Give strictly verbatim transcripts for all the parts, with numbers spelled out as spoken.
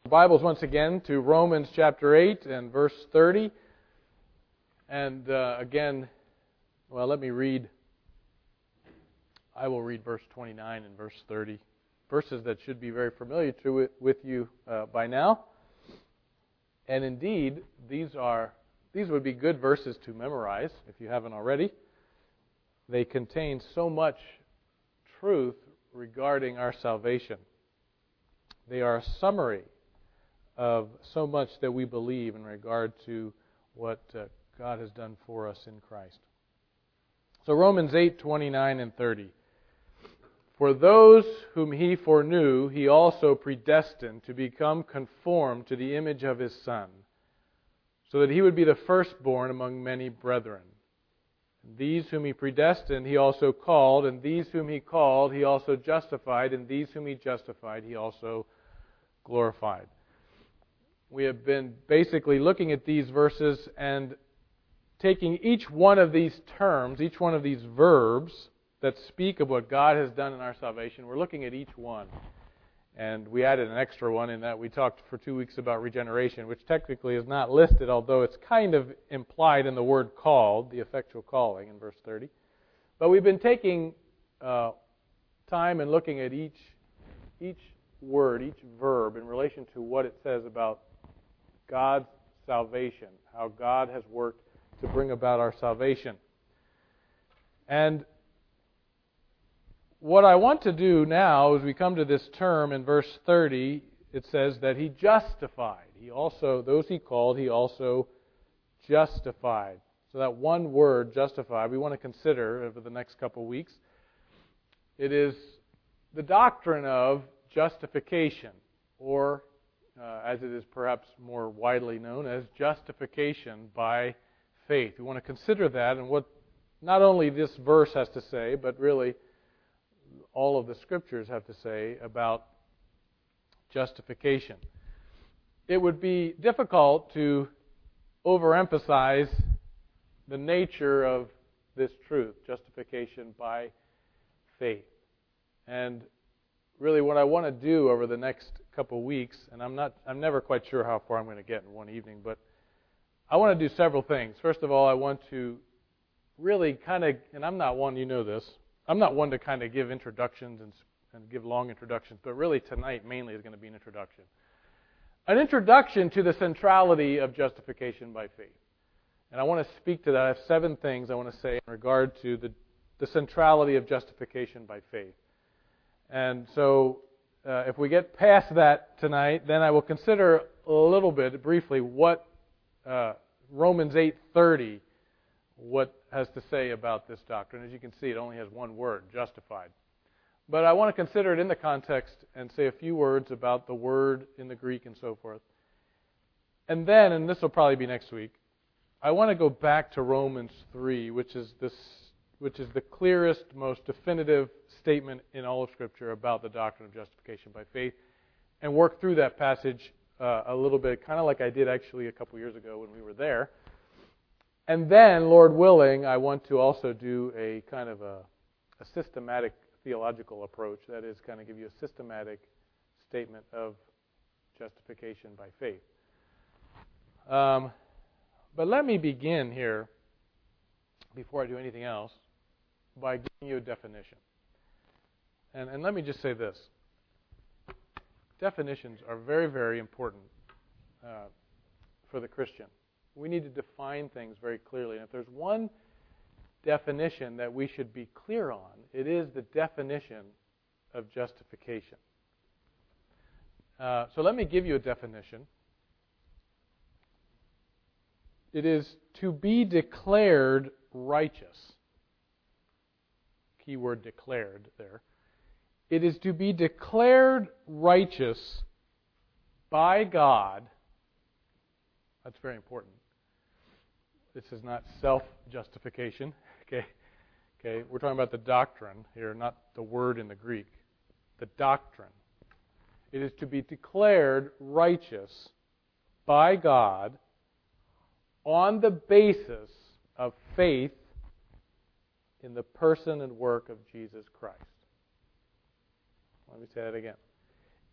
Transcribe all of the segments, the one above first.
Bibles once again to Romans chapter eight and verse thirty. And uh, again, well, let me read. I will read verse twenty-nine and verse thirty, verses that should be very familiar to it with you uh, by now. And indeed, these are these would be good verses to memorize if you haven't already. They contain so much truth regarding our salvation. They are a summary of so much that we believe in regard to what uh, God has done for us in Christ. So Romans eight, twenty-nine and thirty. For those whom He foreknew, He also predestined to become conformed to the image of His Son, so that He would be the firstborn among many brethren. These whom He predestined, He also called, and these whom He called, He also justified, and these whom He justified, He also glorified. We have been basically looking at these verses and taking each one of these terms, each one of these verbs that speak of what God has done in our salvation. We're looking at each one. And we added an extra one in that we talked for two weeks about regeneration, which technically is not listed, although it's kind of implied in the word called, the effectual calling in verse thirty. But we've been taking uh, time and looking at each each word, each verb in relation to what it says about God's salvation, how God has worked to bring about our salvation. And what I want to do now, as we come to this term in verse thirty, it says that He justified. He also, those He called, He also justified. So that one word, justified, we want to consider over the next couple of weeks. It is the doctrine of justification, or uh, as it is perhaps more widely known as justification by faith. We want to consider that and what not only this verse has to say, but really all of the Scriptures have to say about justification. It would be difficult to overemphasize the nature of this truth, justification by faith. And really what I want to do over the next couple of weeks, and I'm not I'm never quite sure how far I'm going to get in one evening, but I want to do several things. First of all, I want to really kind of, and I'm not one, you know this, I'm not one to kind of give introductions and, and give long introductions, but really tonight mainly is going to be an introduction. An introduction to the centrality of justification by faith. And I want to speak to that. I have seven things I want to say in regard to the, the centrality of justification by faith. And so uh, if we get past that tonight, then I will consider a little bit, briefly, what uh, Romans eight thirty, what has to say about this doctrine. As you can see, it only has one word, justified. But I want to consider it in the context and say a few words about the word in the Greek and so forth. And then, and this will probably be next week, I want to go back to Romans three, which is this, which is the clearest, most definitive statement in all of Scripture about the doctrine of justification by faith, and work through that passage uh, a little bit, kind of like I did actually a couple years ago when we were there. And then, Lord willing, I want to also do a kind of a, a systematic theological approach, that is, kind of give you a systematic statement of justification by faith. Um, but let me begin here, before I do anything else, by giving you a definition. And, and let me just say this. Definitions are very, very important uh, for the Christian. We need to define things very clearly. And if there's one definition that we should be clear on, it is the definition of justification. Uh, so let me give you a definition. It is to be declared righteous. Keyword declared there. It is to be declared righteous by God. That's very important. This is not self-justification. Okay, okay. We're talking about the doctrine here, not the word in the Greek. The doctrine. It is to be declared righteous by God on the basis of faith in the person and work of Jesus Christ. Let me say that again.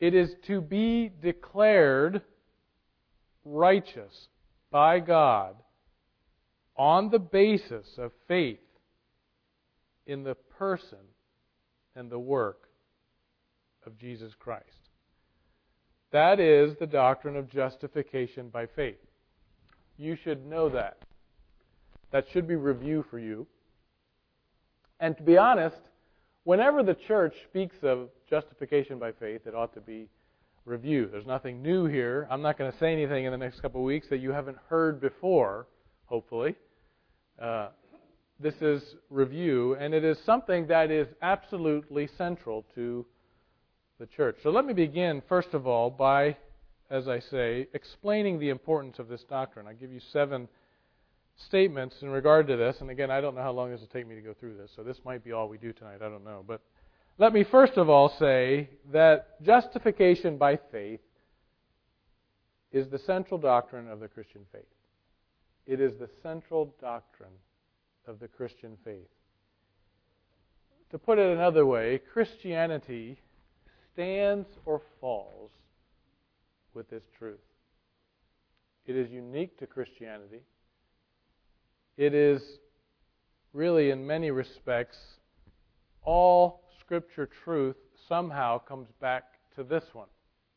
It is to be declared righteous by God on the basis of faith in the person and the work of Jesus Christ. That is the doctrine of justification by faith. You should know that. That should be review for you. And to be honest, whenever the church speaks of justification by faith, it ought to be review. There's nothing new here. I'm not going to say anything in the next couple of weeks that you haven't heard before, hopefully. Uh, this is review, and it is something that is absolutely central to the church. So let me begin, first of all, by, as I say, explaining the importance of this doctrine. I'll give you seven statements in regard to this, and again, I don't know how long this will take me to go through this, so this might be all we do tonight, I don't know. But let me first of all say that justification by faith is the central doctrine of the Christian faith. It is the central doctrine of the Christian faith. To put it another way, Christianity stands or falls with this truth. It is unique to Christianity. It is really, in many respects, all Scripture truth somehow comes back to this one.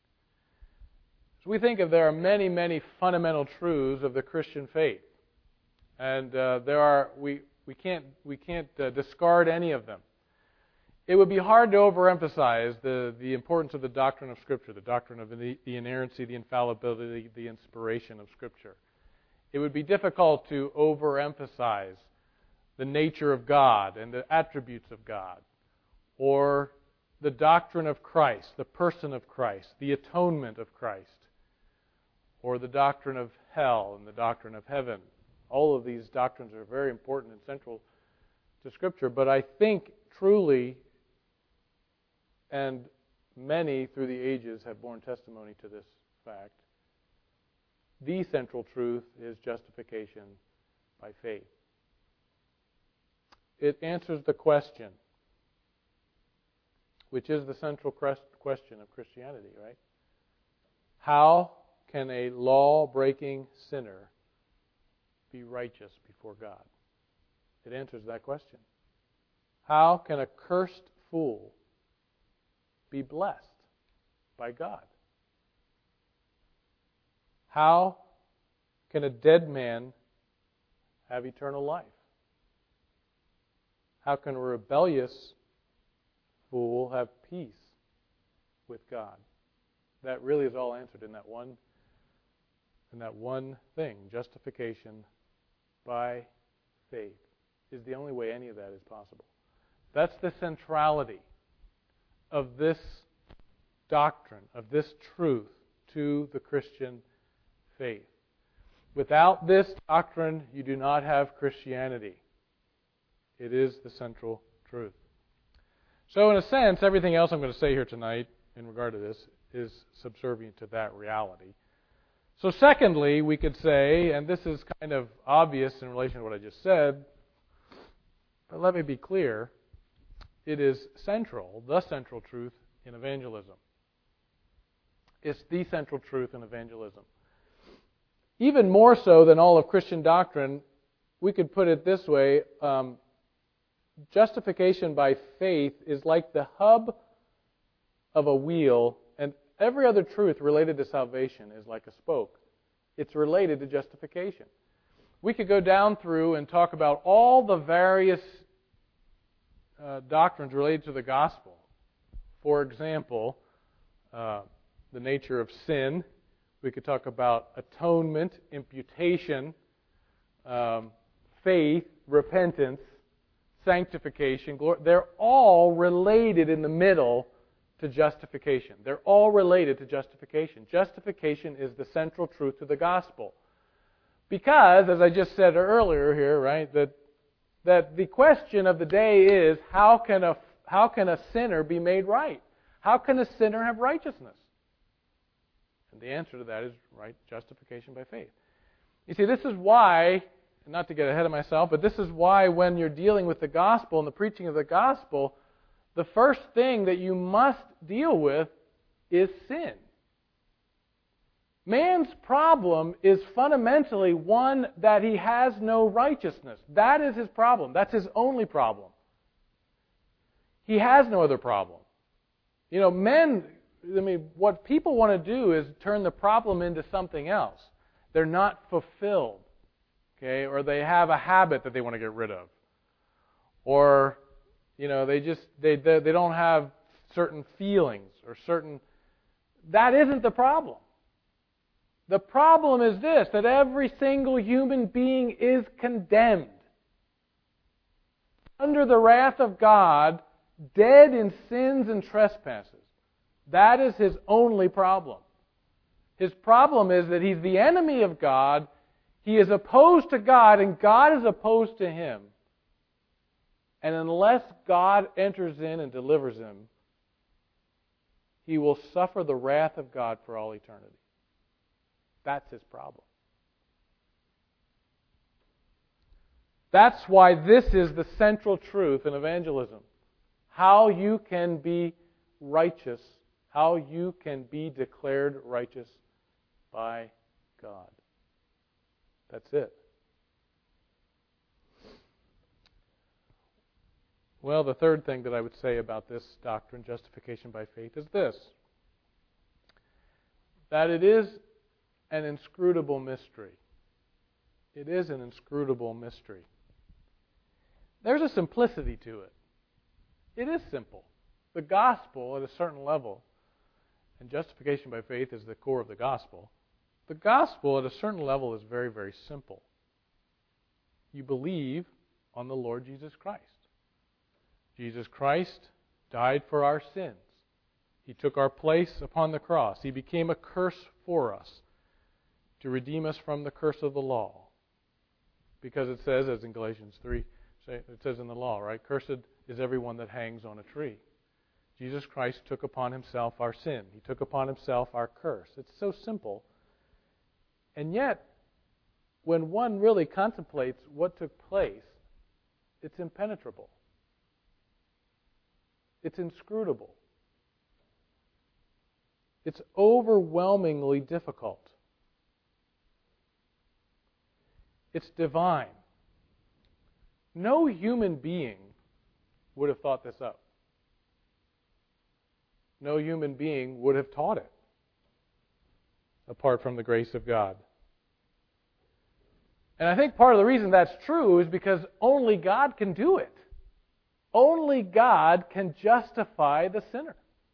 So we think of there are many, many fundamental truths of the Christian faith, and uh, there are we we can't we can't uh, discard any of them. It would be hard to overemphasize the, the importance of the doctrine of Scripture, the doctrine of the, the inerrancy, the infallibility, the inspiration of Scripture. It would be difficult to overemphasize the nature of God and the attributes of God, or the doctrine of Christ, the person of Christ, the atonement of Christ, or the doctrine of hell and the doctrine of heaven. All of these doctrines are very important and central to Scripture, but I think truly, and many through the ages have borne testimony to this fact, the central truth is justification by faith. It answers the question, which is the central question of Christianity, right? How can a law-breaking sinner be righteous before God? It answers that question. How can a cursed fool be blessed by God? How can a dead man have eternal life? How can a rebellious fool have peace with God? That really is all answered in that one in that one thing. Justification by faith is the only way any of that is possible. That's the centrality of this doctrine, of this truth to the Christian faith. Without this doctrine, you do not have Christianity. It is the central truth. So in a sense, everything else I'm going to say here tonight in regard to this is subservient to that reality. So secondly, we could say, and this is kind of obvious in relation to what I just said, but let me be clear, it is central, the central truth in evangelism. It's the central truth in evangelism. Even more so than all of Christian doctrine, we could put it this way, um, justification by faith is like the hub of a wheel, and every other truth related to salvation is like a spoke. It's related to justification. We could go down through and talk about all the various uh, doctrines related to the gospel. For example, uh, the nature of sin. We could talk about atonement, imputation, um, faith, repentance, sanctification, glory. They're all related in the middle to justification. They're all related to justification. Justification is the central truth to the gospel. Because, as I just said earlier here, right, that that the question of the day is, how can a how can a sinner be made right? How can a sinner have righteousness? And the answer to that is, right, justification by faith. You see, this is why, not to get ahead of myself, but this is why when you're dealing with the gospel and the preaching of the gospel, the first thing that you must deal with is sin. Man's problem is fundamentally one that he has no righteousness. That is his problem. That's his only problem. He has no other problem. You know, men, I mean, what people want to do is turn the problem into something else. They're not fulfilled, okay, or they have a habit that they want to get rid of. Or, you know, they just, they, they, they don't have certain feelings or certain, that isn't the problem. The problem is this, that every single human being is condemned under the wrath of God, dead in sins and trespasses. That is his only problem. His problem is that he's the enemy of God, he is opposed to God, and God is opposed to him. And unless God enters in and delivers him, he will suffer the wrath of God for all eternity. That's his problem. That's why this is the central truth in evangelism. How you can be righteous, how you can be declared righteous by God. That's it. Well, the third thing that I would say about this doctrine, justification by faith, is this. That it is an inscrutable mystery. It is an inscrutable mystery. There's a simplicity to it. It is simple. The gospel, at a certain level, and justification by faith is the core of the gospel, the gospel, at a certain level, is very, very simple. You believe on the Lord Jesus Christ. Jesus Christ died for our sins. He took our place upon the cross. He became a curse for us to redeem us from the curse of the law. Because it says, as in Galatians three, it says in the law, right? Cursed is everyone that hangs on a tree. Jesus Christ took upon himself our sin. He took upon himself our curse. It's so simple. And yet, when one really contemplates what took place, it's impenetrable. It's inscrutable. It's overwhelmingly difficult. It's divine. No human being would have thought this up. No human being would have taught it apart from the grace of God. And I think part of the reason that's true is because only God can do it. Only God can justify the sinner.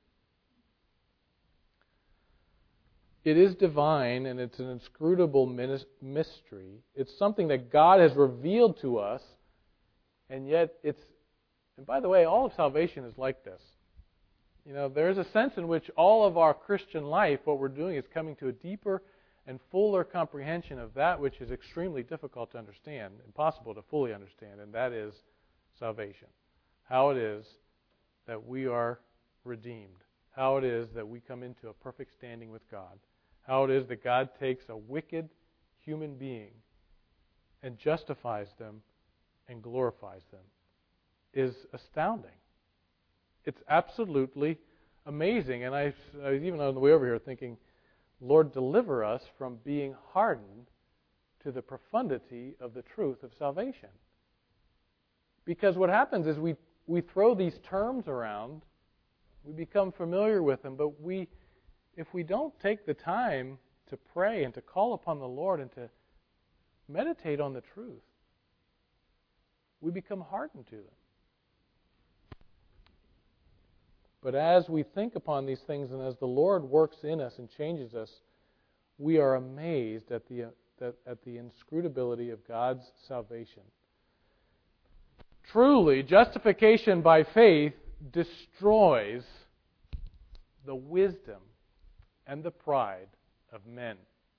It is divine, and it's an inscrutable mystery. It's something that God has revealed to us, and yet it's... And by the way, all of salvation is like this. You know, there's a sense in which all of our Christian life, what we're doing is coming to a deeper and fuller comprehension of that which is extremely difficult to understand, impossible to fully understand, and that is salvation. How it is that we are redeemed. How it is that we come into a perfect standing with God. How it is that God takes a wicked human being and justifies them and glorifies them is astounding. It's absolutely amazing. And I, I was even on the way over here thinking, Lord, deliver us from being hardened to the profundity of the truth of salvation. Because what happens is we, we throw these terms around, we become familiar with them, but we, if we don't take the time to pray and to call upon the Lord and to meditate on the truth, we become hardened to them. But as we think upon these things and as the Lord works in us and changes us, we are amazed at the, at, at the inscrutability of God's salvation. Truly, justification by faith destroys the wisdom and the pride of men.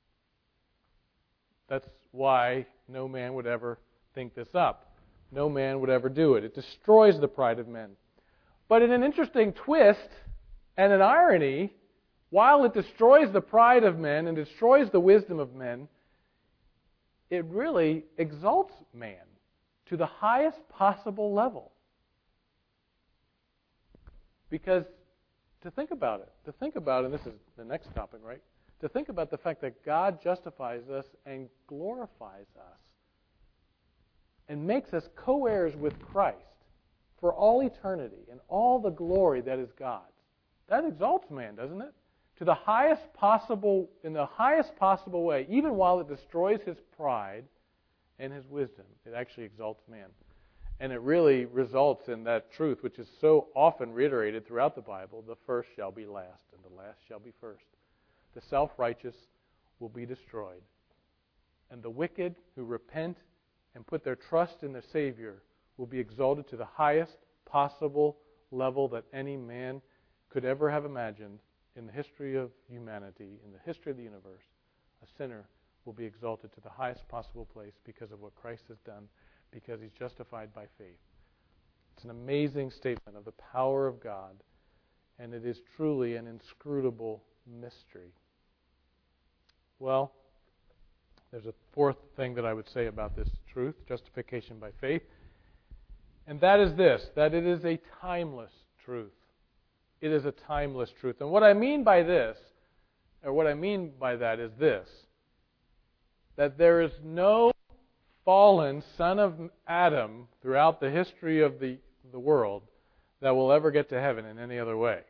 That's why no man would ever think this up. No man would ever do it. It destroys the pride of men. But in an interesting twist and an irony, while it destroys the pride of men and destroys the wisdom of men, it really exalts man to the highest possible level. Because to think about it. To think about, and this is the next topic, right? To think about the fact that God justifies us and glorifies us and makes us co-heirs with Christ for all eternity and all the glory that is God's. That exalts man, doesn't it? To the highest possible, in the highest possible way, even while it destroys his pride and his wisdom, it actually exalts man. And it really results in that truth, which is so often reiterated throughout the Bible: the first shall be last, and the last shall be first. The self-righteous will be destroyed, and the wicked who repent and put their trust in the Savior will be exalted to the highest possible level that any man could ever have imagined in the history of humanity, in the history of the universe. A sinner will be exalted to the highest possible place because of what Christ has done, because he's justified by faith. It's an amazing statement of the power of God, and it is truly an inscrutable mystery. Well, there's a fourth thing that I would say about this truth, justification by faith, and that is this, that it is a timeless truth. It is a timeless truth. And what I mean by this, or what I mean by that is this, that there is no fallen son of Adam throughout the history of the, the world that will ever get to heaven in any other way.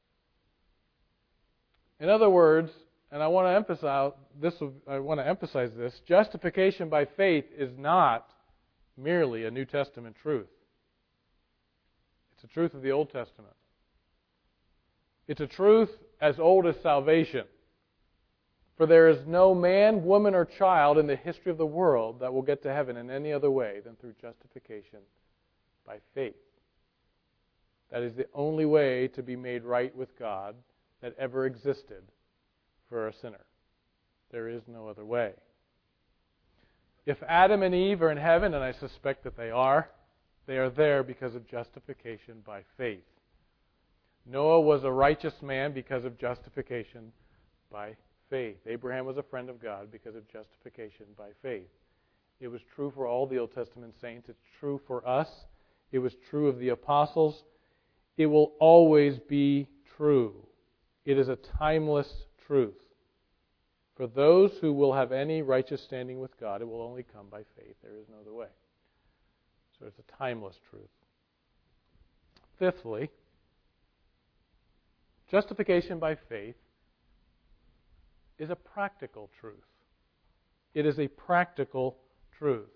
In other words, and I want to emphasize this, I want to emphasize this, justification by faith is not merely a New Testament truth. It's a truth of the Old Testament. It's a truth as old as salvation. For there is no man, woman, or child in the history of the world that will get to heaven in any other way than through justification by faith. That is the only way to be made right with God that ever existed for a sinner. There is no other way. If Adam and Eve are in heaven, and I suspect that they are, they are there because of justification by faith. Noah was a righteous man because of justification by faith. Abraham was a friend of God because of justification by faith. It was true for all the Old Testament saints. It's true for us. It was true of the apostles. It will always be true. It is a timeless truth. For those who will have any righteous standing with God, it will only come by faith. There is no other way. So it's a timeless truth. Fifthly, justification by faith is a practical truth. It is a practical truth.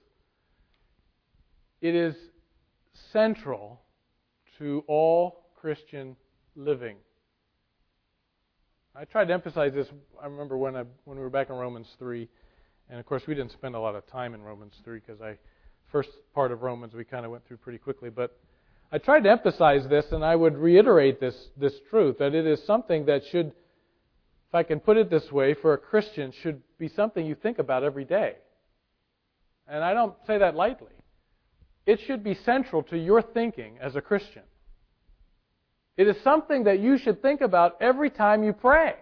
It is central to all Christian living. I tried to emphasize this. I remember when I when we were back in Romans three, and of course we didn't spend a lot of time in Romans three because I first part of Romans we kind of went through pretty quickly. But I tried to emphasize this, and I would reiterate this this truth that it is something that should, if I can put it this way, for a Christian should be something you think about every day. And I don't say that lightly. It should be central to your thinking as a Christian. It is something that you should think about every time you pray.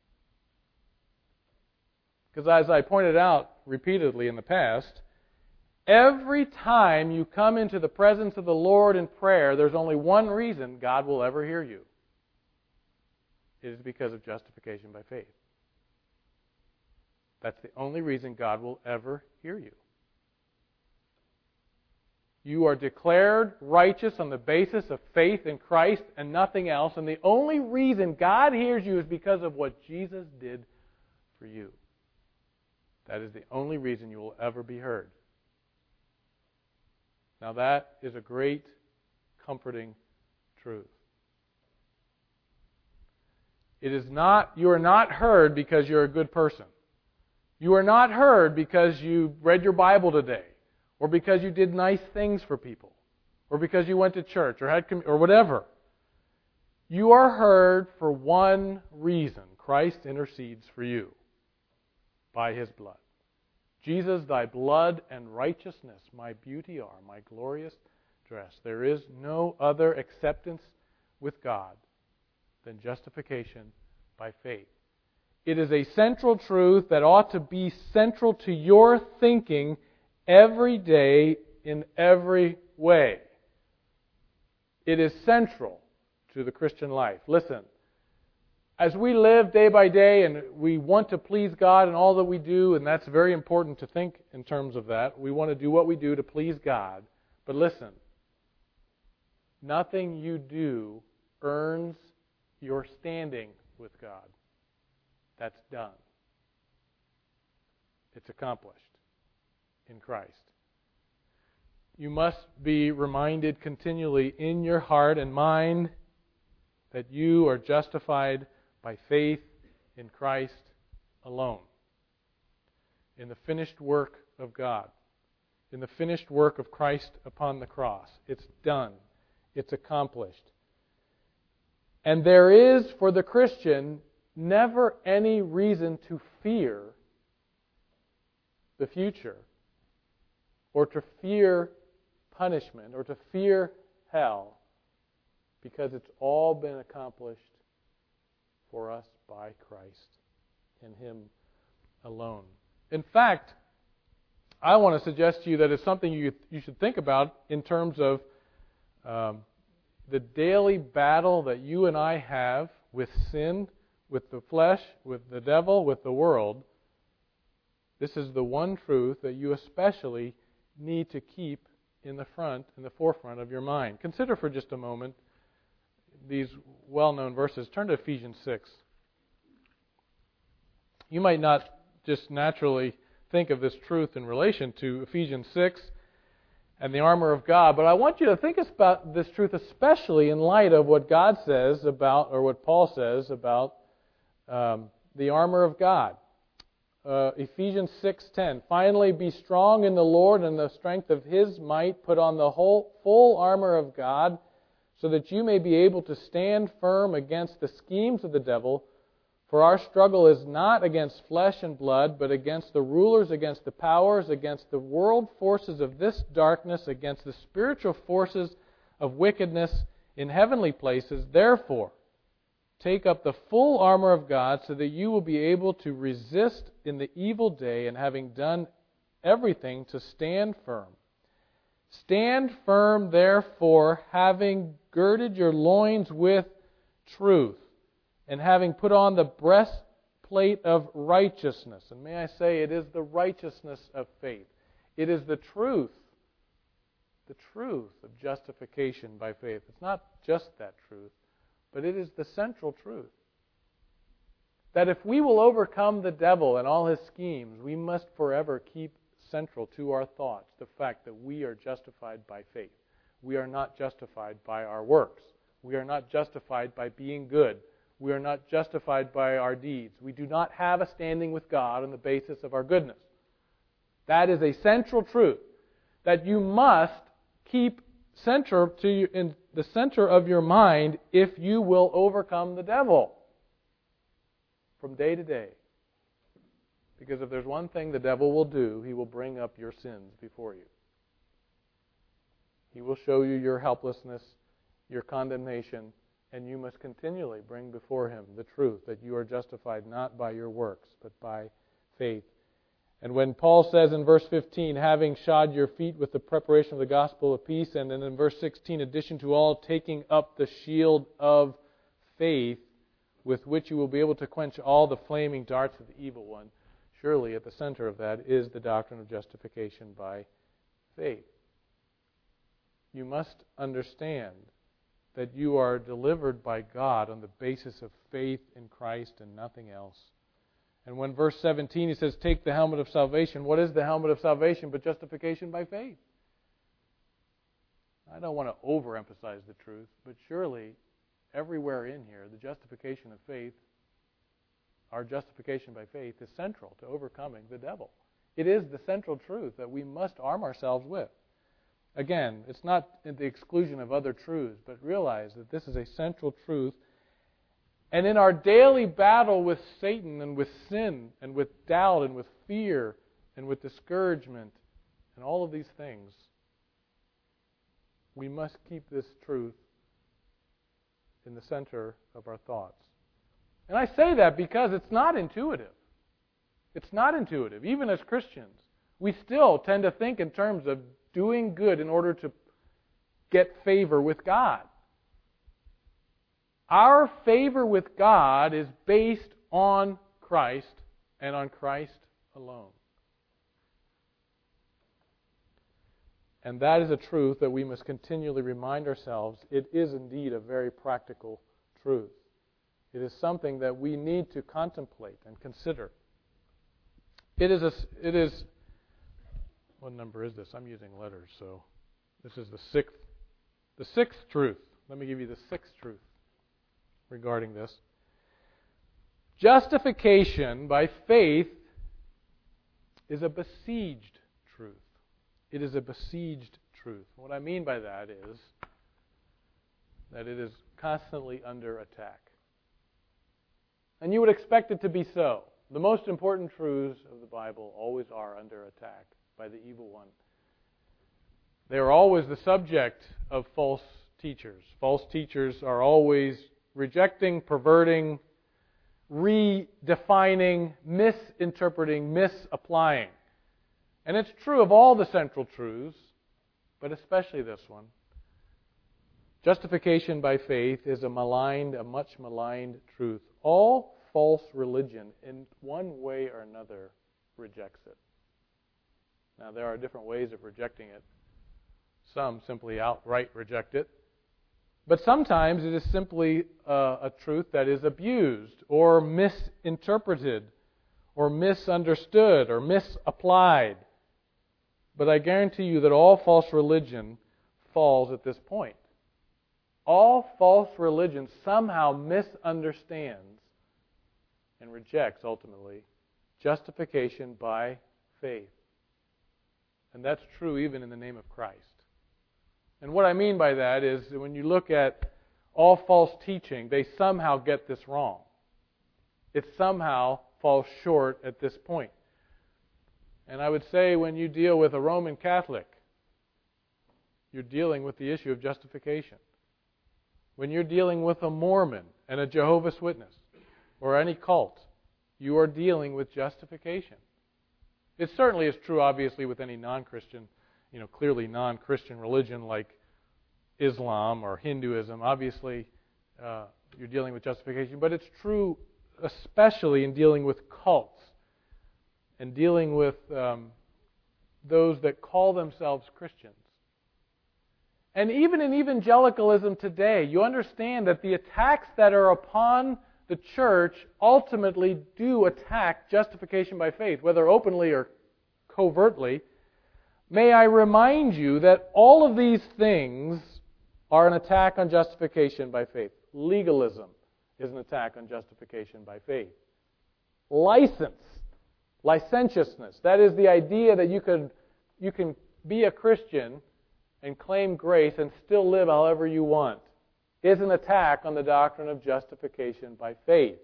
Because as I pointed out repeatedly in the past, every time you come into the presence of the Lord in prayer, there's only one reason God will ever hear you. It is because of justification by faith. That's the only reason God will ever hear you. You are declared righteous on the basis of faith in Christ and nothing else. And the only reason God hears you is because of what Jesus did for you. That is the only reason you will ever be heard. Now that is a great, comforting truth. It is not, you are not heard because you're a good person. You are not heard because you read your Bible today, or because you did nice things for people, or because you went to church, or had or whatever. You are heard for one reason. Christ intercedes for you by His blood. Jesus, thy blood and righteousness, my beauty are, my glorious dress. There is no other acceptance with God than justification by faith. It is a central truth that ought to be central to your thinking every day in every way. It is central to the Christian life. Listen, as we live day by day and we want to please God in all that we do, and that's very important to think in terms of that. We want to do what we do to please God. But listen, nothing you do earns your standing with God. That's done. It's accomplished in Christ. You must be reminded continually in your heart and mind that you are justified by faith in Christ alone, in the finished work of God, in the finished work of Christ upon the cross. It's done. It's accomplished. And there is, for the Christian, never any reason to fear the future, or to fear punishment, or to fear hell, because it's all been accomplished for us by Christ and Him alone. In fact, I want to suggest to you that it's something you you should think about in terms of um, the daily battle that you and I have with sin, with the flesh, with the devil, with the world. This is the one truth that you especially need to keep in the front, in the forefront of your mind. Consider for just a moment these well-known verses. Turn to Ephesians six. You might not just naturally think of this truth in relation to Ephesians six and the armor of God, but I want you to think about this truth especially in light of what God says about, or what Paul says about um, the armor of God. Uh, Ephesians six ten. Finally, be strong in the Lord and the strength of His might. Put on the whole full armor of God, so that you may be able to stand firm against the schemes of the devil. For our struggle is not against flesh and blood, but against the rulers, against the powers, against the world forces of this darkness, against the spiritual forces of wickedness in heavenly places. Therefore, take up the full armor of God, so that you will be able to resist in the evil day, and having done everything, to stand firm. Stand firm, therefore, having girded your loins with truth, and having put on the breastplate of righteousness. And may I say, it is the righteousness of faith. It is the truth, the truth of justification by faith. It's not just that truth, but it is the central truth. That if we will overcome the devil and all his schemes, we must forever keep central to our thoughts the fact that we are justified by faith. We are not justified by our works. We are not justified by being good. We are not justified by our deeds. We do not have a standing with God on the basis of our goodness. That is a central truth that you must keep center to you, in the center of your mind if you will overcome the devil from day to day. Because if there's one thing the devil will do, he will bring up your sins before you. He will show you your helplessness, your condemnation, and you must continually bring before him the truth that you are justified not by your works, but by faith. And when Paul says in verse fifteen, having shod your feet with the preparation of the gospel of peace, and then in verse sixteen, addition to all, taking up the shield of faith, with which you will be able to quench all the flaming darts of the evil one, surely at the center of that is the doctrine of justification by faith. You must understand that you are delivered by God on the basis of faith in Christ and nothing else. And when verse seventeen, he says, take the helmet of salvation. What is the helmet of salvation but justification by faith? I don't want to overemphasize the truth, but surely everywhere in here, the justification of faith, our justification by faith, is central to overcoming the devil. It is the central truth that we must arm ourselves with. Again, it's not at the exclusion of other truths, but realize that this is a central truth. And in our daily battle with Satan and with sin and with doubt and with fear and with discouragement and all of these things, we must keep this truth in the center of our thoughts. And I say that because it's not intuitive. It's not intuitive. Even as Christians, we still tend to think in terms of doing good in order to get favor with God. Our favor with God is based on Christ and on Christ alone. And that is a truth that we must continually remind ourselves. It is indeed a very practical truth. It is something that we need to contemplate and consider. It is a, it is, what number is this? I'm using letters, so this is the sixth, the sixth truth. Let me give you the sixth truth regarding this. Justification by faith is a besieged truth. It is a besieged truth. What I mean by that is that it is constantly under attack. And you would expect it to be so. The most important truths of the Bible always are under attack by the evil one. They are always the subject of false teachers. False teachers are always rejecting, perverting, redefining, misinterpreting, misapplying. And it's true of all the central truths, but especially this one. Justification by faith is a maligned, a much maligned truth. All false religion, in one way or another, rejects it. Now, there are different ways of rejecting it. Some simply outright reject it. But sometimes it is simply uh, a truth that is abused or misinterpreted or misunderstood or misapplied. But I guarantee you that all false religion falls at this point. All false religion somehow misunderstands and rejects, ultimately, justification by faith. And that's true even in the name of Christ. And what I mean by that is that when you look at all false teaching, they somehow get this wrong. It somehow falls short at this point. And I would say when you deal with a Roman Catholic, you're dealing with the issue of justification. When you're dealing with a Mormon and a Jehovah's Witness or any cult, you are dealing with justification. It certainly is true, obviously, with any non-Christian, you know, clearly non-Christian religion like Islam or Hinduism. Obviously, uh, you're dealing with justification. But it's true especially in dealing with cults and dealing with um, those that call themselves Christians. And even in evangelicalism today, you understand that the attacks that are upon the church ultimately do attack justification by faith, whether openly or covertly. May I remind you that all of these things are an attack on justification by faith. Legalism is an attack on justification by faith. License, licentiousness, that is the idea that you can, you can be a Christian and claim grace and still live however you want, is an attack on the doctrine of justification by faith.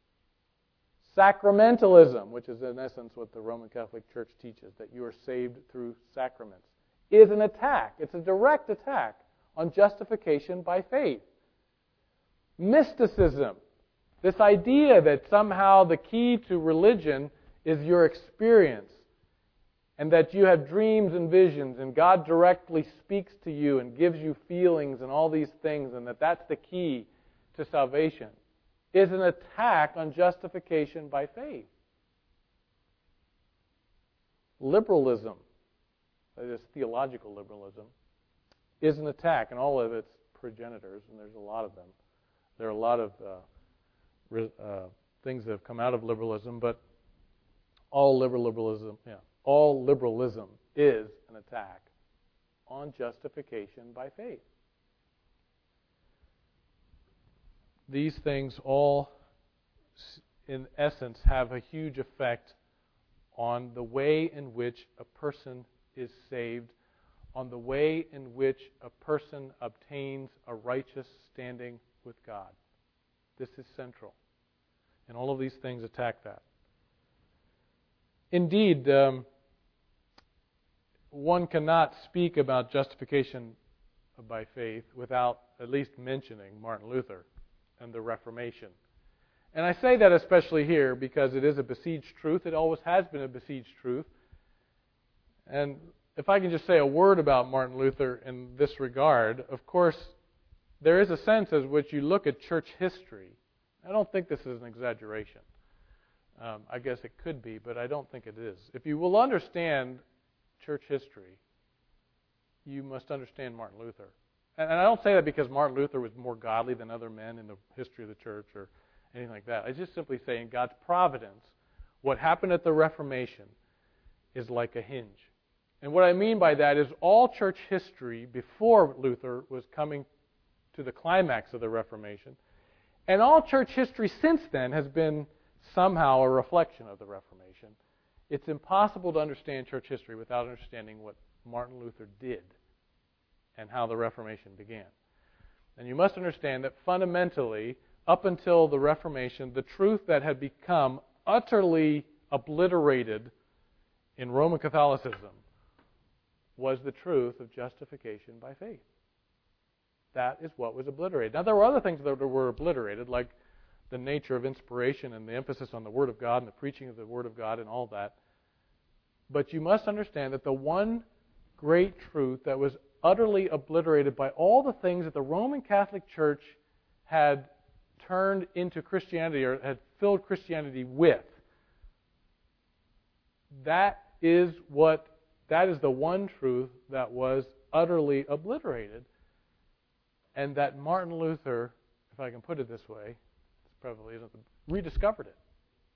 Sacramentalism, which is in essence what the Roman Catholic Church teaches, that you are saved through sacraments, is an attack. It's a direct attack on justification by faith. Mysticism, this idea that somehow the key to religion is your experience, and that you have dreams and visions, and God directly speaks to you and gives you feelings and all these things, and that that's the key to salvation, is an attack on justification by faith. Liberalism, that is theological liberalism, is an attack, and all of its progenitors, and there's a lot of them. There are a lot of uh, uh, things that have come out of liberalism, but all liberal liberalism, yeah, all liberalism is an attack on justification by faith. These things all, in essence, have a huge effect on the way in which a person is saved, on the way in which a person obtains a righteous standing with God. This is central. And all of these things attack that. Indeed, um, one cannot speak about justification by faith without at least mentioning Martin Luther and the Reformation. And I say that especially here because it is a besieged truth. It always has been a besieged truth. And if I can just say a word about Martin Luther in this regard, of course, there is a sense as which you look at church history. I don't think this is an exaggeration. Um, I guess it could be, but I don't think it is. If you will understand church history, you must understand Martin Luther. And, and I don't say that because Martin Luther was more godly than other men in the history of the church or anything like that. I just simply say in God's providence, what happened at the Reformation is like a hinge. And what I mean by that is all church history before Luther was coming to the climax of the Reformation, and all church history since then has been somehow a reflection of the Reformation. It's impossible to understand church history without understanding what Martin Luther did and how the Reformation began. And you must understand that fundamentally, up until the Reformation, the truth that had become utterly obliterated in Roman Catholicism was the truth of justification by faith. That is what was obliterated. Now, there were other things that were obliterated, like the nature of inspiration and the emphasis on the Word of God and the preaching of the Word of God and all that. But you must understand that the one great truth that was utterly obliterated by all the things that the Roman Catholic Church had turned into Christianity or had filled Christianity with, that is what that is the one truth that was utterly obliterated, and that Martin Luther, if I can put it this way, this probably isn't, rediscovered it.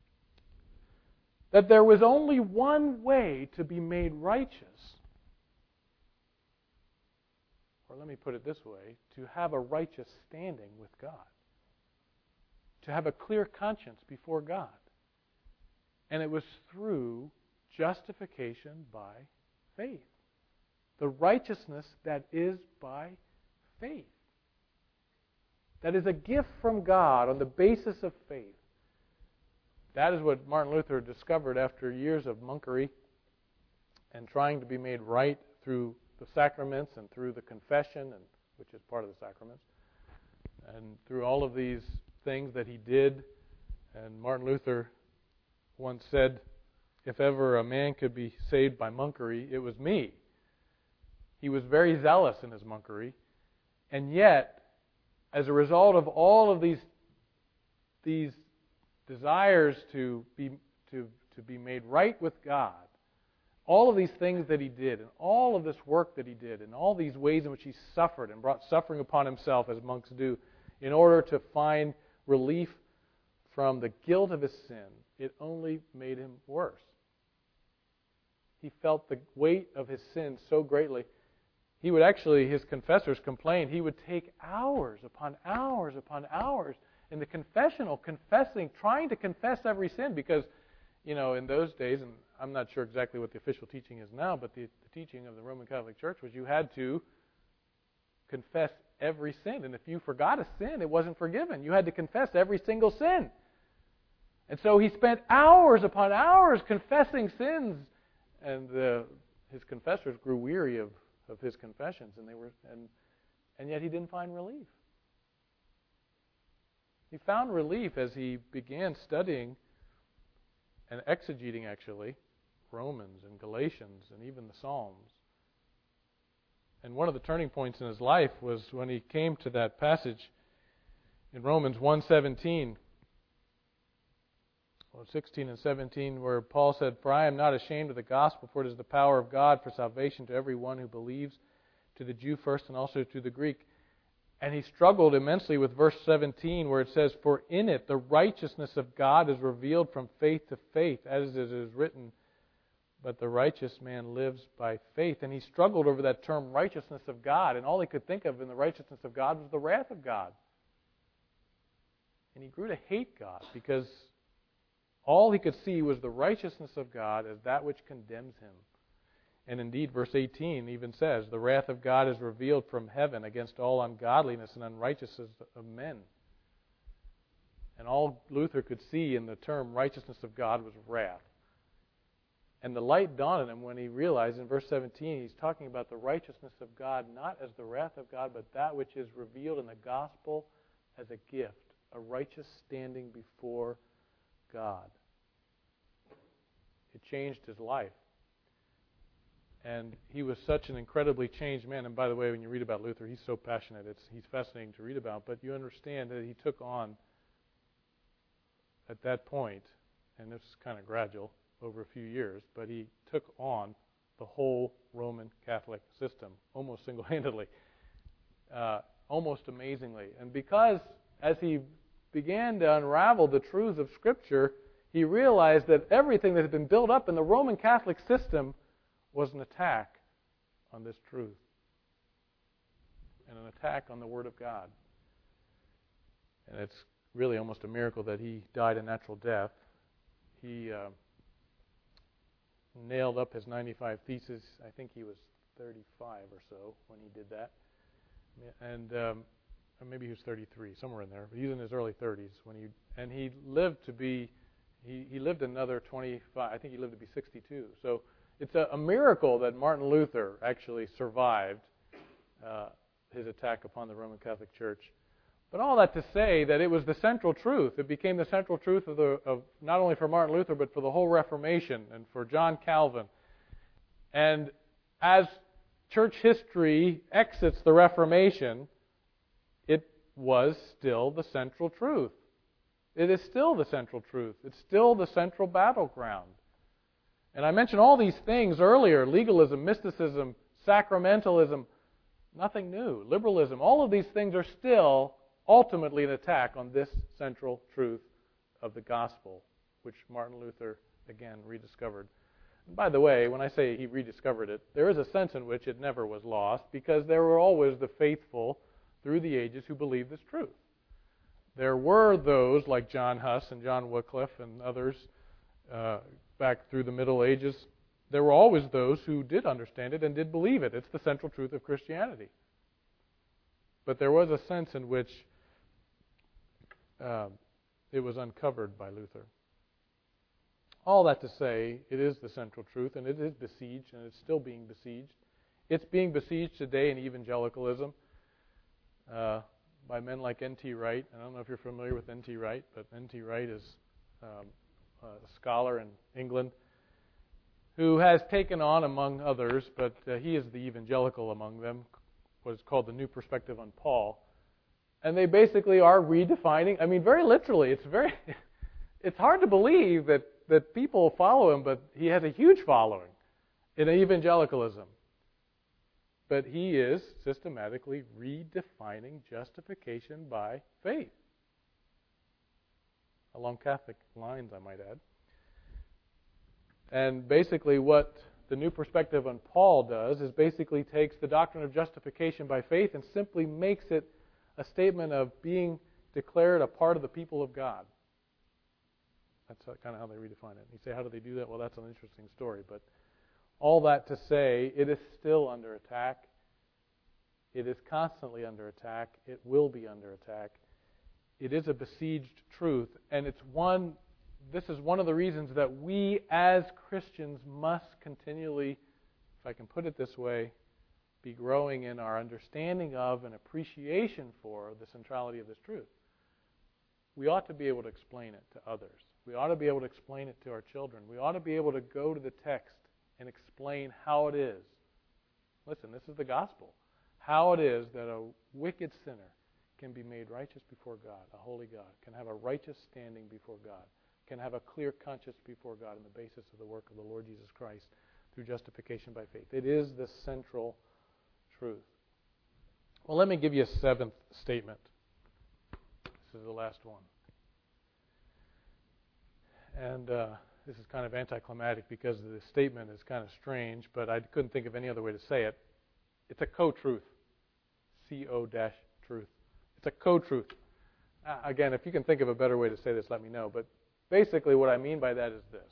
That there was only one way to be made righteous, or let me put it this way, to have a righteous standing with God, to have a clear conscience before God. And it was through justification by faith. The righteousness that is by faith. That is a gift from God on the basis of faith. That is what Martin Luther discovered after years of monkery and trying to be made right through the sacraments and through the confession, and which is part of the sacraments, and through all of these things that he did. And Martin Luther once said, if ever a man could be saved by monkery, it was me. He was very zealous in his monkery, and yet, as a result of all of these these desires to be to to be made right with God, all of these things that he did, and all of this work that he did, and all these ways in which he suffered and brought suffering upon himself, as monks do, in order to find relief from the guilt of his sin, it only made him worse. He felt the weight of his sin so greatly. He would actually, his confessors complained, he would take hours upon hours upon hours in the confessional, confessing, trying to confess every sin, because, you know, in those days, and I'm not sure exactly what the official teaching is now, but the, the teaching of the Roman Catholic Church was you had to confess every sin. And if you forgot a sin, it wasn't forgiven. You had to confess every single sin. And so he spent hours upon hours confessing sins, and uh, his confessors grew weary of, of his confessions, and they were, and and yet he didn't find relief. He found relief as he began studying and exegeting, actually, Romans and Galatians and even the Psalms. And one of the turning points in his life was when he came to that passage in Romans one seventeen, or sixteen and seventeen, where Paul said, "For I am not ashamed of the gospel, for it is the power of God for salvation to everyone who believes, to the Jew first and also to the Greek." And he struggled immensely with verse seventeen, where it says, "For in it the righteousness of God is revealed from faith to faith, as it is written, but the righteous man lives by faith." And he struggled over that term, righteousness of God, and all he could think of in the righteousness of God was the wrath of God. And he grew to hate God, because all he could see was the righteousness of God as that which condemns him. And indeed, verse eighteen even says, "The wrath of God is revealed from heaven against all ungodliness and unrighteousness of men." And all Luther could see in the term righteousness of God was wrath. And the light dawned on him when he realized in verse seventeen, he's talking about the righteousness of God not as the wrath of God, but that which is revealed in the gospel as a gift, a righteous standing before God. It changed his life. And he was such an incredibly changed man. And by the way, when you read about Luther, he's so passionate. It's he's fascinating to read about. But you understand that he took on, at that point, and this is kind of gradual over a few years, but he took on the whole Roman Catholic system almost single-handedly, uh, almost amazingly. And because as he began to unravel the truths of Scripture, he realized that everything that had been built up in the Roman Catholic system was an attack on this truth and an attack on the Word of God. And it's really almost a miracle that he died a natural death. He uh, nailed up his ninety-five Theses. I think he was thirty-five or so when he did that. And um, or maybe he was thirty-three, somewhere in there. But he was in his early thirties when he and he lived to be he, he lived another twenty-five. I think he lived to be sixty-two. So it's a, a miracle that Martin Luther actually survived uh, his attack upon the Roman Catholic Church. But all that to say that it was the central truth. It became the central truth of, the, of not only for Martin Luther, but for the whole Reformation and for John Calvin. And as church history exits the Reformation, it was still the central truth. It is still the central truth. It's still the central battleground. And I mentioned all these things earlier: legalism, mysticism, sacramentalism, nothing new. Liberalism, all of these things are still ultimately an attack on this central truth of the gospel, which Martin Luther, again, rediscovered. And by the way, when I say he rediscovered it, there is a sense in which it never was lost, because there were always the faithful through the ages who believed this truth. There were those like John Huss and John Wycliffe and others uh, back through the Middle Ages. There were always those who did understand it and did believe it. It's the central truth of Christianity. But there was a sense in which uh, it was uncovered by Luther. All that to say, it is the central truth, and it is besieged, and it's still being besieged. It's being besieged today in evangelicalism uh, by men like N T Wright. I don't know if you're familiar with N T Wright, but N T Wright is um, a scholar in England who has taken on, among others, but uh, he is the evangelical among them, what's called the New Perspective on Paul. And they basically are redefining, I mean, very literally, it's very, it's hard to believe that, that people follow him, but he has a huge following in evangelicalism. But he is systematically redefining justification by faith. Along Catholic lines, I might add. And basically what the New Perspective on Paul does is basically takes the doctrine of justification by faith and simply makes it a statement of being declared a part of the people of God. That's kind of how they redefine it. You say, how do they do that? Well, that's an interesting story. But all that to say, it is still under attack. It is constantly under attack. It will be under attack. It is a besieged truth, and it's one. This is one of the reasons that we as Christians must continually, if I can put it this way, be growing in our understanding of and appreciation for the centrality of this truth. We ought to be able to explain it to others. We ought to be able to explain it to our children. We ought to be able to go to the text and explain how it is. Listen, this is the gospel. How it is that a wicked sinner can be made righteous before God, a holy God, can have a righteous standing before God, can have a clear conscience before God on the basis of the work of the Lord Jesus Christ through justification by faith. It is the central truth. Well, let me give you a seventh statement. This is the last one. And uh, this is kind of anticlimactic because the statement is kind of strange, but I couldn't think of any other way to say it. It's a co-truth. C O-truth. It's a co-truth. Uh, again, if you can think of a better way to say this, let me know. But basically what I mean by that is this.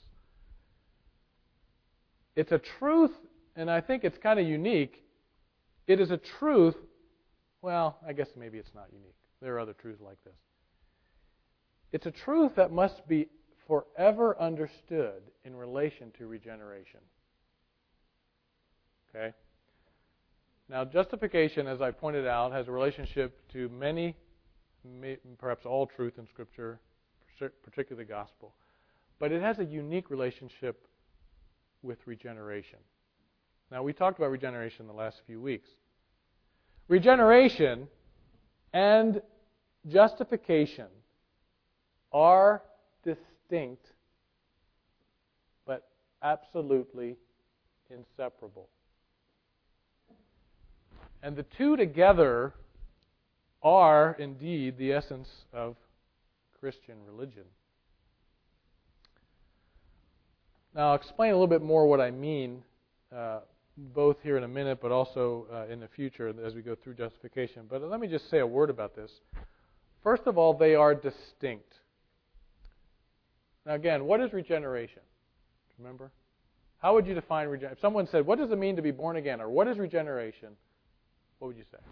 It's a truth, and I think it's kind of unique. It is a truth, well, I guess maybe it's not unique. There are other truths like this. It's a truth that must be forever understood in relation to regeneration. Okay? Now, justification, as I pointed out, has a relationship to many, perhaps all truth in Scripture, particularly the gospel. But it has a unique relationship with regeneration. Now, we talked about regeneration the last few weeks. Regeneration and justification are distinct, but absolutely inseparable. And the two together are indeed the essence of Christian religion. Now, I'll explain a little bit more what I mean, uh, both here in a minute, but also uh, in the future as we go through justification. But let me just say a word about this. First of all, they are distinct. Now, again, what is regeneration? Remember? How would you define regeneration? If someone said, what does it mean to be born again? Or what is regeneration? What would you say?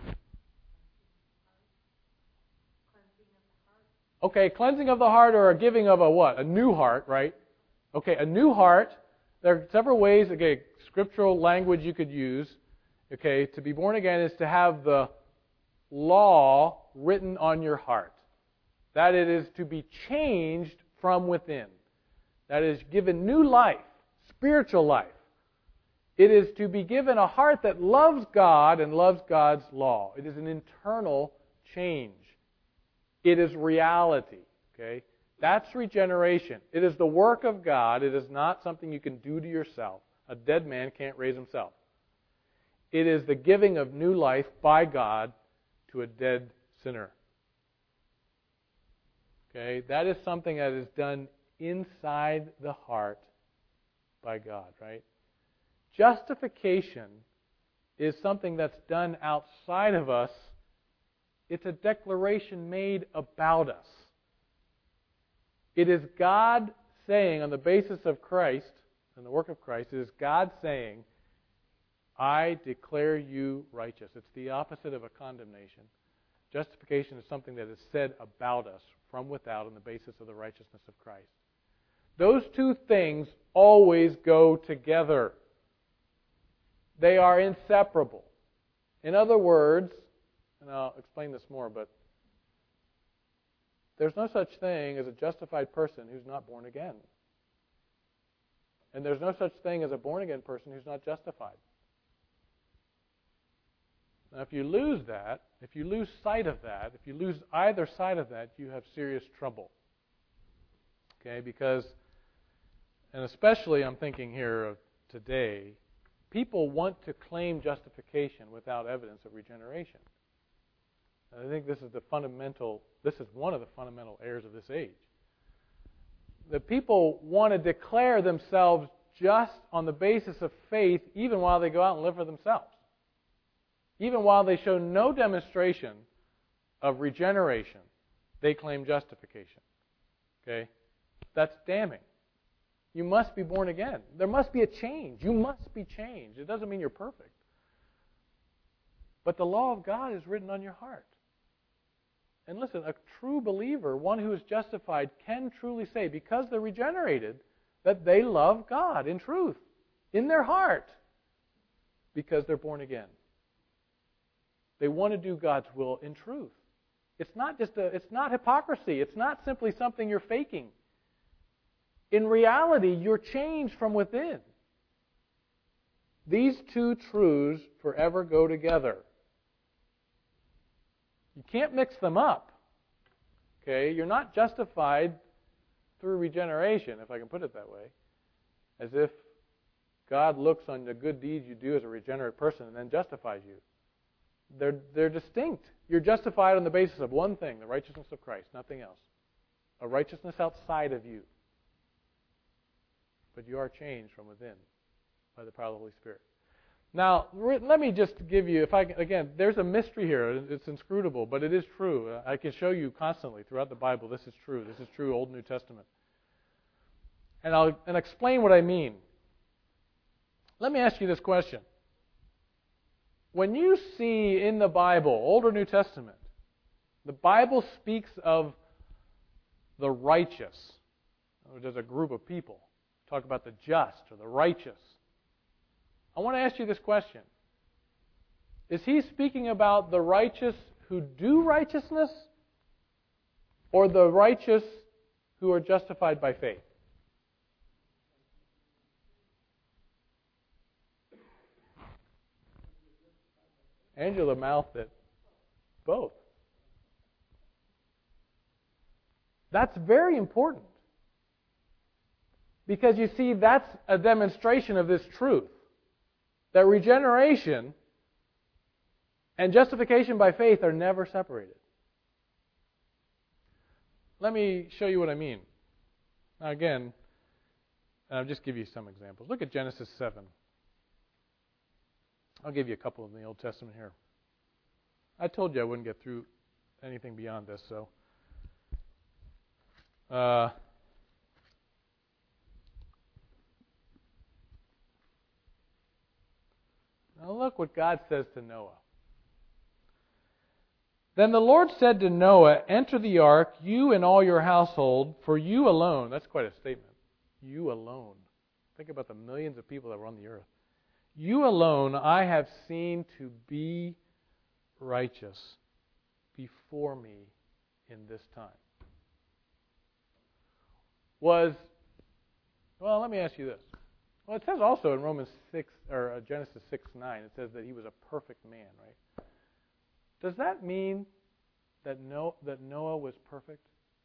Okay, cleansing of the heart or a giving of a what? A new heart, right? Okay, a new heart. There are several ways, okay, scriptural language you could use. Okay, to be born again is to have the law written on your heart. That it is to be changed from within. That is given new life, spiritual life. It is to be given a heart that loves God and loves God's law. It is an internal change. It is reality. Okay? That's regeneration. It is the work of God. It is not something you can do to yourself. A dead man can't raise himself. It is the giving of new life by God to a dead sinner. Okay? That is something that is done inside the heart by God, right? Justification is something that's done outside of us. It's a declaration made about us. It is God saying, on the basis of Christ and the work of Christ, it is God saying, I declare you righteous. It's the opposite of a condemnation. Justification is something that is said about us from without on the basis of the righteousness of Christ. Those two things always go together. They are inseparable. In other words, and I'll explain this more, but there's no such thing as a justified person who's not born again. And there's no such thing as a born-again person who's not justified. Now, if you lose that, if you lose sight of that, if you lose either side of that, you have serious trouble. Okay, because, and especially I'm thinking here of today, people want to claim justification without evidence of regeneration. And I think this is the fundamental, this is one of the fundamental errors of this age. The people want to declare themselves just on the basis of faith even while they go out and live for themselves. Even while they show no demonstration of regeneration, they claim justification. Okay? That's damning. You must be born again. There must be a change. You must be changed. It doesn't mean you're perfect. But the law of God is written on your heart. And listen, a true believer, one who is justified, can truly say, because they're regenerated, that they love God in truth, in their heart, because they're born again. They want to do God's will in truth. It's not just a, it's not hypocrisy. It's not simply something you're faking. In reality, you're changed from within. These two truths forever go together. You can't mix them up. Okay? You're not justified through regeneration, if I can put it that way, as if God looks on the good deeds you do as a regenerate person and then justifies you. They're, they're distinct. You're justified on the basis of one thing, the righteousness of Christ, nothing else. A righteousness outside of you. But you are changed from within by the power of the Holy Spirit. Now, let me just give you, if I can, again, there's a mystery here. It's inscrutable, but it is true. I can show you constantly throughout the Bible this is true. This is true, Old and New Testament. And I'll and explain what I mean. Let me ask you this question. When you see in the Bible, Old or New Testament, the Bible speaks of the righteous, or there's a group of people, talk about the just or the righteous. I want to ask you this question. Is he speaking about the righteous who do righteousness or the righteous who are justified by faith? And you're the mouth that both. That's very important. Because you see, that's a demonstration of this truth. That regeneration and justification by faith are never separated. Let me show you what I mean. Now again, I'll just give you some examples. Look at Genesis seven. I'll give you a couple in the Old Testament here. I told you I wouldn't get through anything beyond this, so. Uh, now look what God says to Noah. Then the Lord said to Noah, enter the ark, you and all your household, for you alone. That's quite a statement. You alone. Think about the millions of people that were on the earth. You alone I have seen to be righteous before me in this time. Was, well, let me ask you this. Well, it says also in Romans six, or Genesis six nine, it says that he was a perfect man, right? Does that mean that Noah, that Noah was perfect?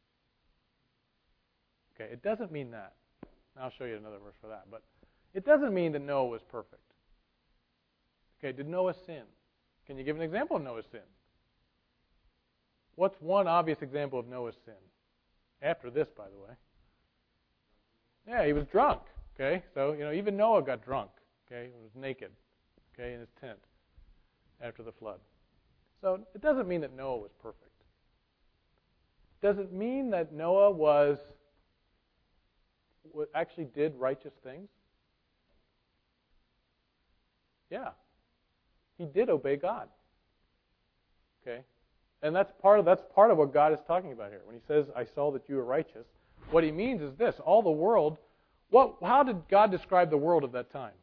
Okay, it doesn't mean that. I'll show you another verse for that. But it doesn't mean that Noah was perfect. Okay, did Noah sin? Can you give an example of Noah's sin? What's one obvious example of Noah's sin? After this, by the way. Yeah, he was drunk. Okay, so, you know, even Noah got drunk. Okay, he was naked. Okay, in his tent after the flood. So it doesn't mean that Noah was perfect. Does it mean that Noah was actually did righteous things? Yeah. He did obey God. Okay? And that's part of that's part of what God is talking about here. When he says, I saw that you were righteous, what he means is this, all the world, what how did God describe the world of that time?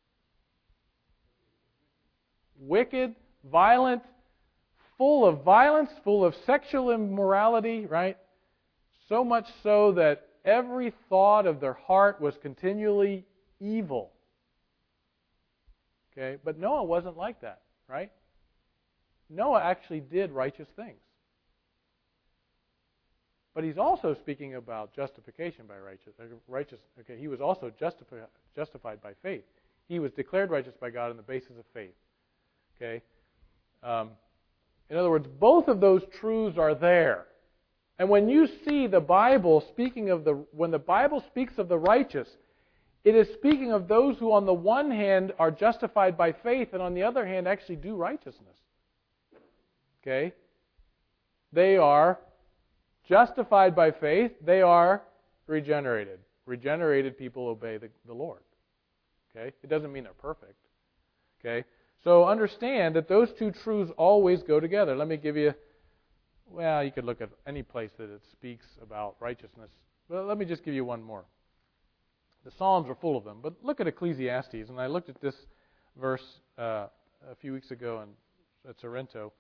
Wicked, violent, full of violence, full of sexual immorality, right? So much so that every thought of their heart was continually evil. Okay, but Noah wasn't like that, right? Noah actually did righteous things. But he's also speaking about justification by righteous, righteous. Okay, he was also justified justified by faith. He was declared righteous by God on the basis of faith. Okay, um, in other words, both of those truths are there. And when you see the Bible speaking of the, when the Bible speaks of the righteous, it is speaking of those who on the one hand are justified by faith and on the other hand actually do righteousness. Okay? They are justified by faith. They are regenerated. Regenerated people obey the, the Lord. Okay? It doesn't mean they're perfect. Okay? So understand that those two truths always go together. Let me give you, well, you could look at any place that it speaks about righteousness. But let me just give you one more. The Psalms are full of them. But look at Ecclesiastes. And I looked at this verse uh, a few weeks ago in, at Sorrento.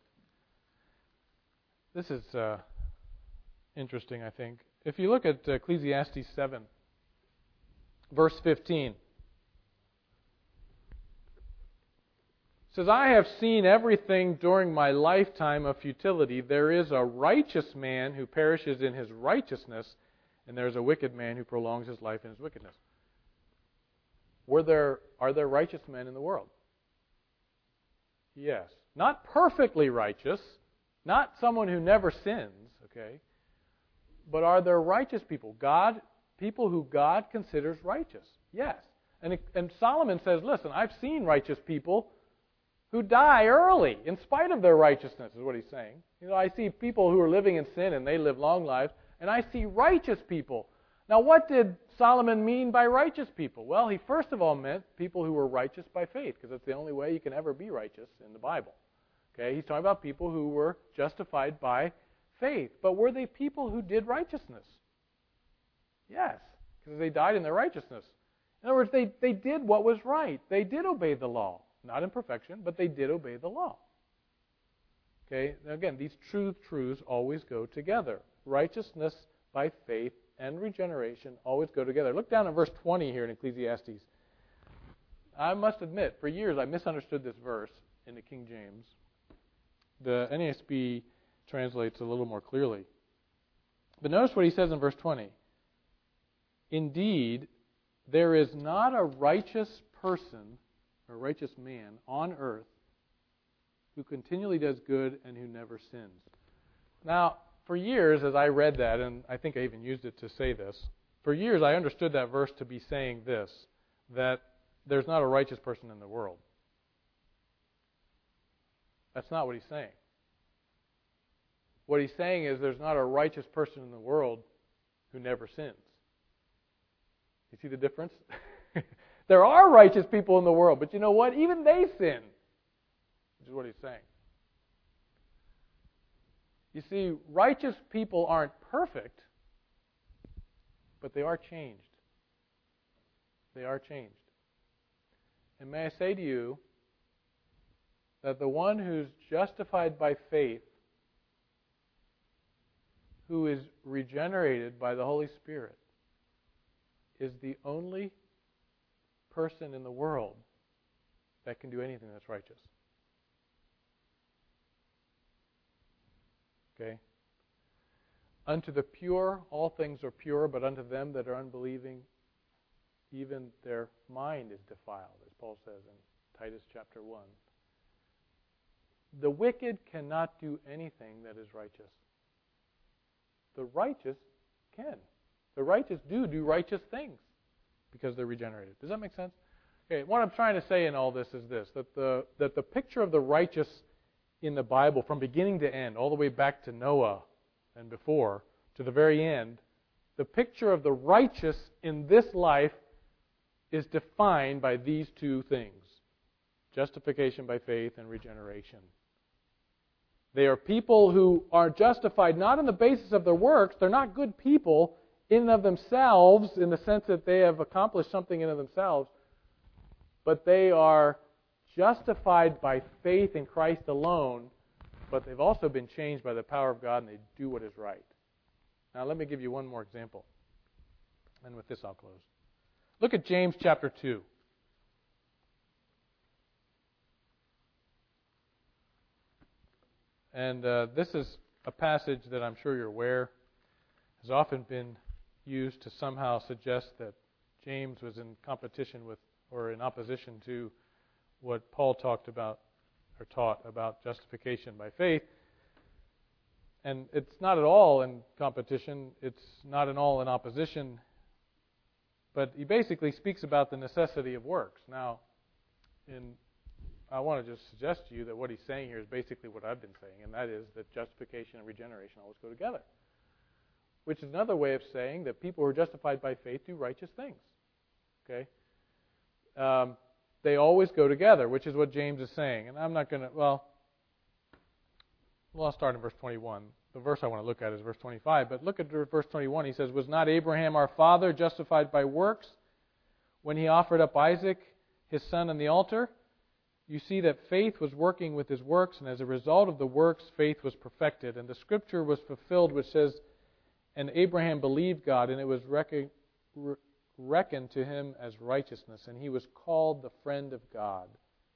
This is uh, interesting, I think. If you look at Ecclesiastes seven, verse fifteen. It says, I have seen everything during my lifetime of futility. There is a righteous man who perishes in his righteousness, and there is a wicked man who prolongs his life in his wickedness. Were there, are there righteous men in the world? Yes. Not perfectly righteous, not someone who never sins, okay? But are there righteous people? God, people who God considers righteous? Yes. And, and Solomon says, listen, I've seen righteous people who die early in spite of their righteousness, is what he's saying. You know, I see people who are living in sin and they live long lives, and I see righteous people. Now, what did Solomon mean by righteous people? Well, he first of all meant people who were righteous by faith, because that's the only way you can ever be righteous in the Bible. Okay, he's talking about people who were justified by faith. But were they people who did righteousness? Yes, because they died in their righteousness. In other words, they, they did what was right. They did obey the law. Not in perfection, but they did obey the law. Okay, now again, these truth truths always go together. Righteousness by faith and regeneration always go together. Look down at verse twenty here in Ecclesiastes. I must admit, for years I misunderstood this verse, in the King James. The N A S B translates a little more clearly. But notice what he says in verse twenty. Indeed, there is not a righteous person, or righteous man, on earth who continually does good and who never sins. Now, for years, as I read that, and I think I even used it to say this, for years I understood that verse to be saying this, that there's not a righteous person in the world. That's not what he's saying. What he's saying is there's not a righteous person in the world who never sins. You see the difference? There are righteous people in the world, but you know what? Even they sin. Which is what he's saying. You see, righteous people aren't perfect, but they are changed. They are changed. And may I say to you that the one who's justified by faith, who is regenerated by the Holy Spirit, is the only person in the world that can do anything that's righteous. Okay? Unto the pure, all things are pure, but unto them that are unbelieving, even their mind is defiled, as Paul says in Titus chapter one. The wicked cannot do anything that is righteous. The righteous can. The righteous do do righteous things because they're regenerated. Does that make sense? Okay, what I'm trying to say in all this is this, that the that the picture of the righteous in the Bible from beginning to end, all the way back to Noah and before, to the very end, the picture of the righteous in this life is defined by these two things: justification by faith and regeneration. They are people who are justified not on the basis of their works. They're not good people in and of themselves in the sense that they have accomplished something in and of themselves, but they are justified by faith in Christ alone, but they've also been changed by the power of God and they do what is right. Now let me give you one more example. And with this I'll close. Look at James chapter two. And uh, this is a passage that I'm sure you're aware has often been used to somehow suggest that James was in competition with or in opposition to what Paul talked about or taught about justification by faith. And it's not at all in competition. It's not at all in opposition. But he basically speaks about the necessity of works. Now, in I want to just suggest to you that what he's saying here is basically what I've been saying, and that is that justification and regeneration always go together. Which is another way of saying that people who are justified by faith do righteous things. Okay? Um, they always go together, which is what James is saying. And I'm not going to, well, well, I'll start in verse twenty-one. The verse I want to look at is verse twenty-five. But look at verse twenty-one. He says, "Was not Abraham our father justified by works when he offered up Isaac, his son, on the altar? You see that faith was working with his works, and as a result of the works, faith was perfected. And the scripture was fulfilled, which says, and Abraham believed God, and it was reckoned, reckoned to him as righteousness, and he was called the friend of God.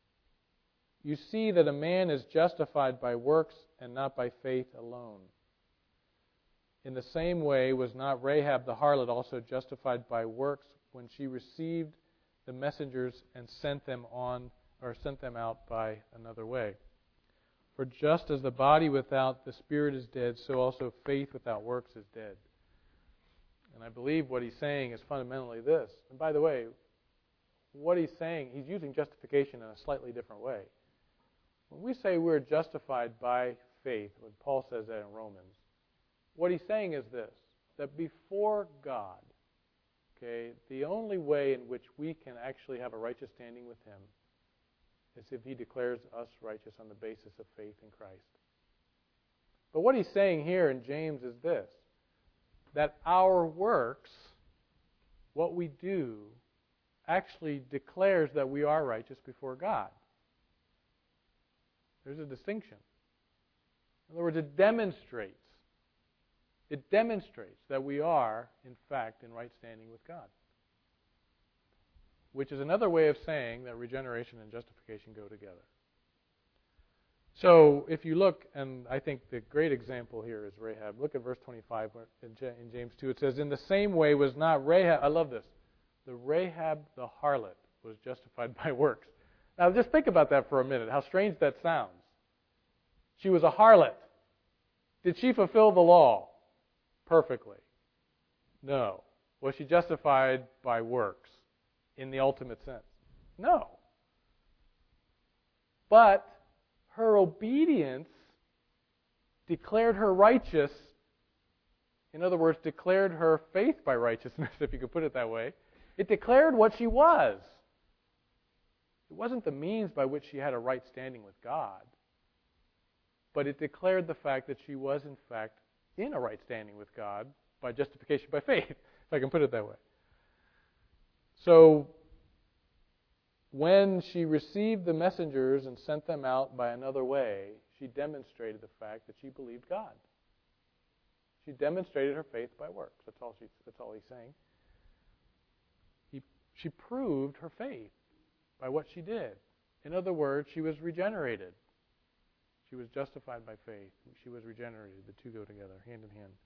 You see that a man is justified by works and not by faith alone. In the same way, was not Rahab the harlot also justified by works when she received the messengers and sent them on or sent them out by another way? For just as the body without the spirit is dead, so also faith without works is dead." And I believe what he's saying is fundamentally this. And by the way, what he's saying, he's using justification in a slightly different way. When we say we're justified by faith, when Paul says that in Romans, what he's saying is this, that before God, okay, the only way in which we can actually have a righteous standing with him is if he declares us righteous on the basis of faith in Christ. But what he's saying here in James is this, that our works, what we do, actually declares that we are righteous before God. There's a distinction. In other words, it demonstrates, it demonstrates that we are, in fact, in right standing with God. Which is another way of saying that regeneration and justification go together. So if you look, and I think the great example here is Rahab. Look at verse twenty-five in James two. It says, in the same way was not Rahab, I love this, the Rahab the harlot was justified by works. Now just think about that for a minute, how strange that sounds. She was a harlot. Did she fulfill the law perfectly? No. Was she justified by works in the ultimate sense? No. But her obedience declared her righteous. In other words, declared her faith by righteousness, if you could put it that way. It declared what she was. It wasn't the means by which she had a right standing with God, but it declared the fact that she was, in fact, in a right standing with God by justification by faith, if I can put it that way. So, when she received the messengers and sent them out by another way, she demonstrated the fact that she believed God. She demonstrated her faith by works. That's all, she, that's all he's saying. He, she proved her faith by what she did. In other words, she was regenerated. She was justified by faith. She was regenerated. The two go together, hand in hand.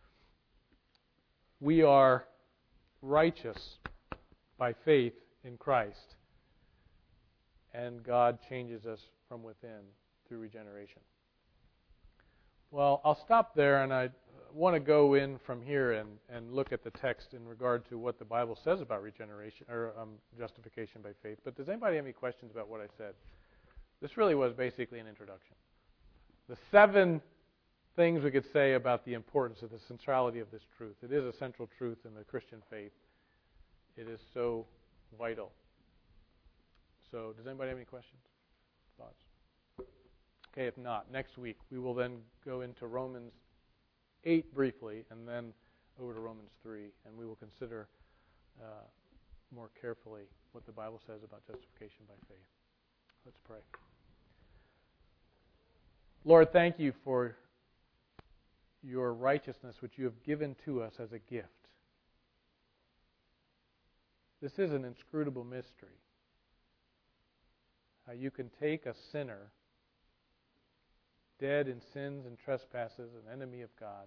We are righteous by faith in Christ. And God changes us from within through regeneration. Well, I'll stop there, and I want to go in from here and, and look at the text in regard to what the Bible says about regeneration or um, justification by faith. But does anybody have any questions about what I said? This really was basically an introduction. The seven things we could say about the importance of the centrality of this truth. It is a central truth in the Christian faith. It is so vital. So, does anybody have any questions, thoughts? Okay, if not, next week we will then go into Romans eight briefly, and then over to Romans three, and we will consider uh, more carefully what the Bible says about justification by faith. Let's pray. Lord, thank you for your righteousness, which you have given to us as a gift. This is an inscrutable mystery. How you can take a sinner, dead in sins and trespasses, an enemy of God,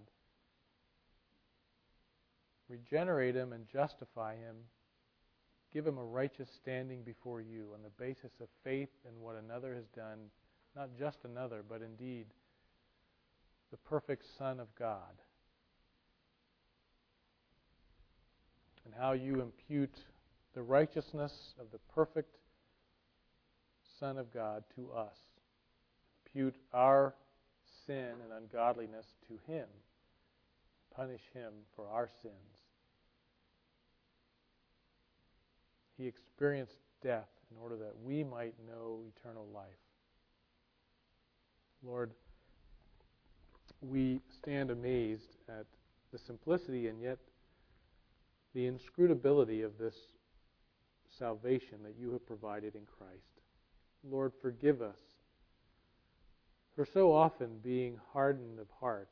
regenerate him and justify him, give him a righteous standing before you on the basis of faith in what another has done, not just another, but indeed the perfect Son of God. And how you impute the righteousness of the perfect Son of God to us. Impute our sin and ungodliness to him. Punish him for our sins. He experienced death in order that we might know eternal life. Lord, we stand amazed at the simplicity and yet the inscrutability of this salvation that you have provided in Christ. Lord, forgive us for so often being hardened of heart.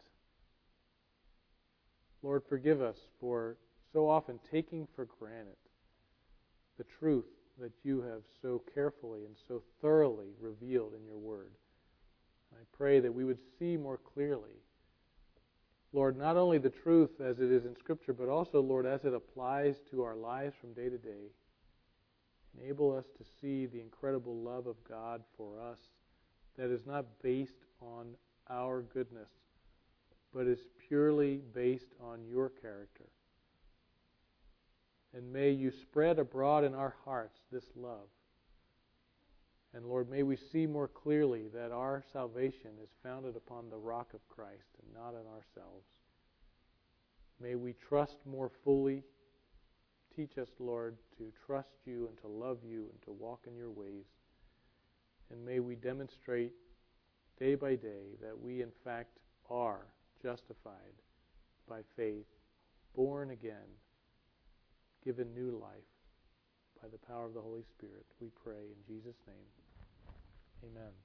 Lord, forgive us for so often taking for granted the truth that you have so carefully and so thoroughly revealed in your word. I pray that we would see more clearly, Lord, not only the truth as it is in Scripture, but also, Lord, as it applies to our lives from day to day. Enable us to see the incredible love of God for us that is not based on our goodness, but is purely based on your character. And may you spread abroad in our hearts this love. And Lord, may we see more clearly that our salvation is founded upon the rock of Christ and not in ourselves. May we trust more fully. Teach us, Lord, to trust you and to love you and to walk in your ways. And may we demonstrate day by day that we in fact are justified by faith, born again, given new life by the power of the Holy Spirit. We pray in Jesus' name. Amen.